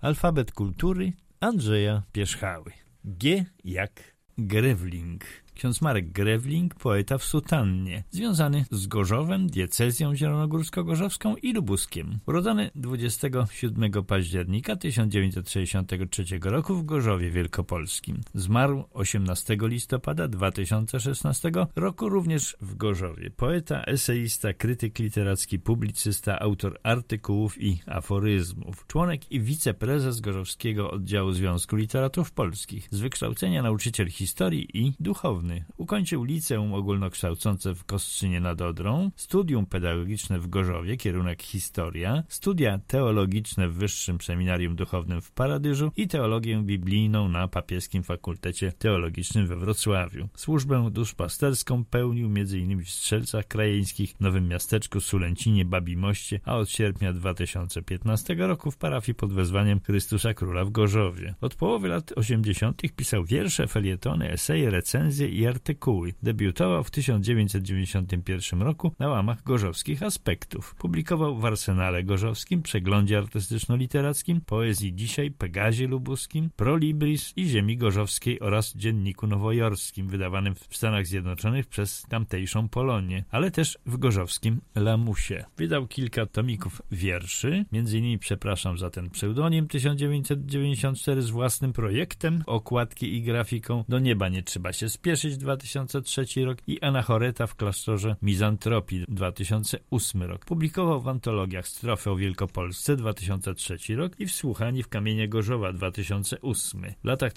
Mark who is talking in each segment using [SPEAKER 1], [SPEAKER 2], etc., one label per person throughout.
[SPEAKER 1] Alfabet kultury Andrzeja Pierzchały. G jak Grewling. Ksiądz Marek Grewling, poeta w sutannie, związany z Gorzowem, diecezją zielonogórsko-gorzowską i lubuskiem. Urodzony 27 października 1963 roku w Gorzowie Wielkopolskim. Zmarł 18 listopada 2016 roku również w Gorzowie. Poeta, eseista, krytyk literacki, publicysta, autor artykułów i aforyzmów. Członek i wiceprezes Gorzowskiego Oddziału Związku Literatów Polskich. Z wykształcenia nauczyciel historii i duchowny. Ukończył liceum ogólnokształcące w Kostrzynie nad Odrą, studium pedagogiczne w Gorzowie, kierunek historia, studia teologiczne w Wyższym Seminarium Duchownym w Paradyżu i teologię biblijną na Papieskim Fakultecie Teologicznym we Wrocławiu. Służbę duszpasterską pełnił m.in. w Strzelcach Krajeńskich, Nowym Miasteczku, Sulęcinie, Babimoście, a od sierpnia 2015 roku w parafii pod wezwaniem Chrystusa Króla w Gorzowie. Od połowy lat 80. pisał wiersze, felietony, eseje, recenzje i artykuły. Debiutował w 1991 roku na łamach Gorzowskich Aspektów. Publikował w Arsenale Gorzowskim, Przeglądzie Artystyczno-Literackim, Poezji Dzisiaj, Pegazie Lubuskim, Pro Libris i Ziemi Gorzowskiej oraz Dzienniku Nowojorskim, wydawanym w Stanach Zjednoczonych przez tamtejszą Polonię, ale też w gorzowskim Lamusie. Wydał kilka tomików wierszy, m.in. Przepraszam za ten pseudonim 1994 z własnym projektem, okładki i grafiką, Do nieba nie trzeba się spieszyć 2003 rok i Anachoreta w klasztorze Mizantropii 2008 rok. Publikował w antologiach Strofy o Wielkopolsce 2003 rok i Wsłuchani w Kamienie Gorzowa 2008. W latach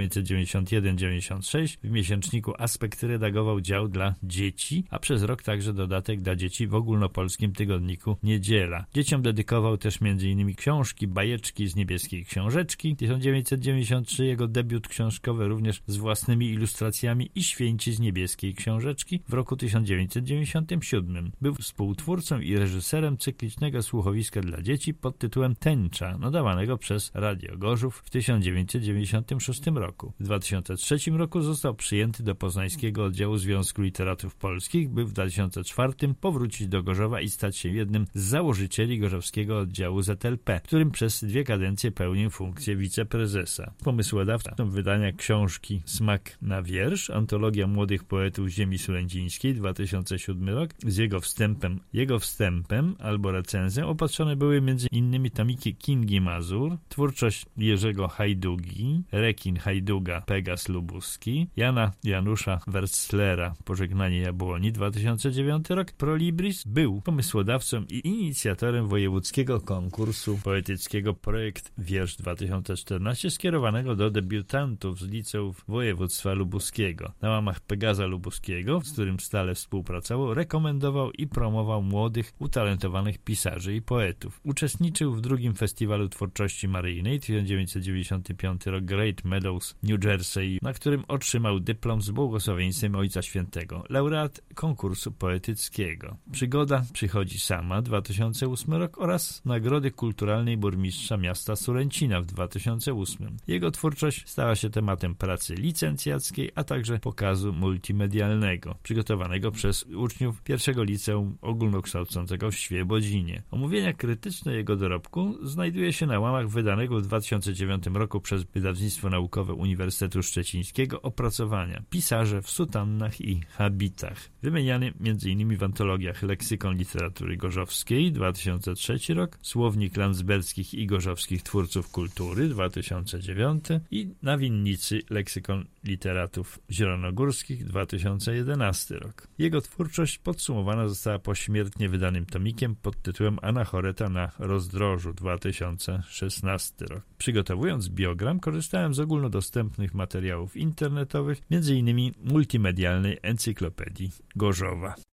[SPEAKER 1] 1991-96 w miesięczniku Aspekt redagował dział dla dzieci, a przez rok także dodatek dla dzieci w ogólnopolskim tygodniku Niedziela. Dzieciom dedykował też m.in. książki, bajeczki z Niebieskiej Książeczki 1993, jego debiut książkowy również z własnymi ilustracjami i Święci z Niebieskiej Książeczki w roku 1997. Był współtwórcą i reżyserem cyklicznego słuchowiska dla dzieci pod tytułem Tęcza, nadawanego przez Radio Gorzów w 1996 roku. W 2003 roku został przyjęty do Poznańskiego Oddziału Związku Literatów Polskich, by w 2004 powrócić do Gorzowa i stać się jednym z założycieli Gorzowskiego Oddziału ZLP, którym przez 2 kadencje pełnił funkcję wiceprezesa. Pomysłodawcą wydania książki Smak na wiersz, antologia młodych poetów ziemi sulęcińskiej 2007 rok, z jego wstępem albo recenzją opatrzone były m.in. tomiki Kingi Mazur, twórczość Jerzego Hajdugi, Rekin Hajduga, Pegas Lubuski, Jana Janusza Werstlera, Pożegnanie Jabłoni 2009 rok. Pro Libris. Był pomysłodawcą i inicjatorem wojewódzkiego konkursu poetyckiego Projekt Wiersz 2014 skierowanego do debiutantów z liceów województwa lubuskiego. Na łamach Pegaza Lubuskiego, z którym stale współpracował, rekomendował i promował młodych, utalentowanych pisarzy i poetów. Uczestniczył w 2. Festiwalu Twórczości Maryjnej 1995 rok Great Meadows, New Jersey, na którym otrzymał dyplom z błogosławieństwem Ojca Świętego, laureat konkursu poetyckiego. Przygoda przychodzi sama 2008 rok oraz Nagrody Kulturalnej Burmistrza Miasta Sulęcina w 2008. Jego twórczość stała się tematem pracy licencjackiej, a także pokazu multimedialnego, przygotowanego przez uczniów 1. Liceum Ogólnokształcącego w Świebodzinie. Omówienia krytyczne jego dorobku znajduje się na łamach wydanego w 2009 roku przez Wydawnictwo Naukowe Uniwersytetu Szczecińskiego opracowania Pisarze w sutannach i habitach, wymieniany m.in. w antologiach Leksykon Literatury Gorzowskiej 2003 rok, Słownik Landsberskich i Gorzowskich Twórców Kultury 2009 i na winnicy Leksykon Literatów Zielonogórskich 2011 rok. Jego twórczość podsumowana została pośmiertnie wydanym tomikiem pod tytułem Anachoreta na rozdrożu 2016 rok. Przygotowując biogram, korzystałem z ogólnodostępnych materiałów internetowych, m.in. multimedialnej encyklopedii Gorzowa.